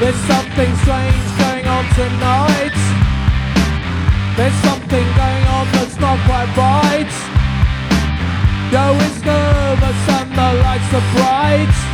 There's something strange going on tonight. There's something going on that's not quite right. Joe is nervous and the lights are bright.